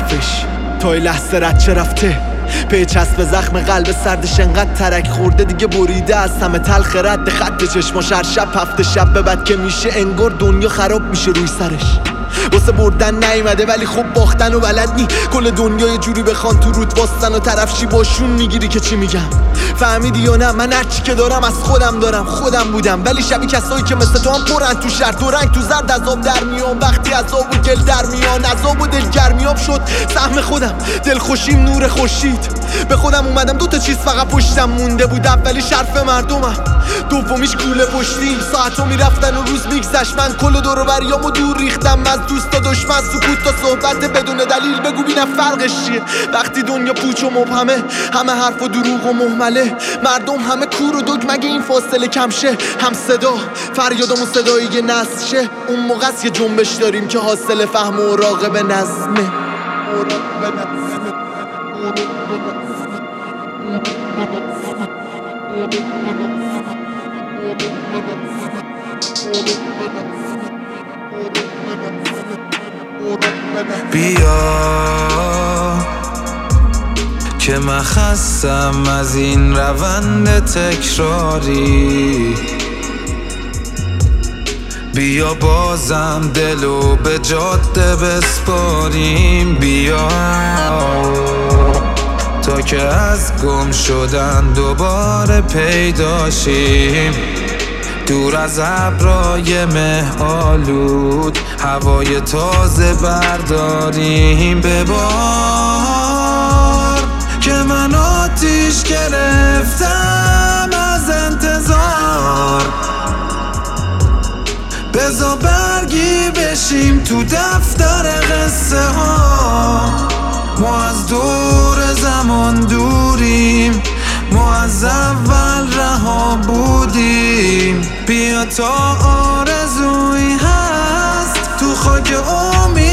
حرفش تا این لحظه رد چه رفته به چسب زخم قلب سردش انقدر ترک خورده دیگه بریده از همه تلخ رد خط چشماش هر شب هفته شب به بعد که میشه انگار دنیا خراب میشه روی سرش واسه بردن نیومده ولی خب باختن و بلد نی کل دنیا یه جوری بخوان تو رود واستن و طرفشی باشون میگیری که چی میگم فهمیدی یا نه من هرچی که دارم از خودم دارم خودم بودم ولی شبیه کسایی که مثل تو هم پرن تو شهر تو رنگ تو زرد عذاب در میام وقتی عذاب و گل در میان عذاب و دلگرمیام شد سهم خودم دلخوشیم نور خورشید به خودم اومدم دوتا چیز فقط پشتم مونده بود اولی شرف مردمم دومیش کوله پشتیم ساعتو میرفتن و روز میگذشت من کل دور و بریامو دور ریختم از دوست تا دشمن سکوت تا صحبت بدون دلیل بگو بینم فرقش چیه وقتی دنیا پوچ و مبهمه همه حرف و دروغ و مهمله مردم همه کور و دگ مگه این فاصله کم شه هم صدا فریادم و صدایی یه نسل شه اون موقع یه جنبش داریم که حاصل فهم و راقب نظمه بیا که من خستم از این روند تکراری بیا بازم دلو به جاده بسپاریم بیا تا که از گم شدن دوباره پیداشیم دور از ابرای مه آلود هوای تازه برداریم به بار که من آتیش گرفتم از انتظار بزا برگی بشیم تو دفتر قصه ها ما از دور زمان دوریم ما از اول رها بودیم بیا تا آرزویی هست تو خاک امید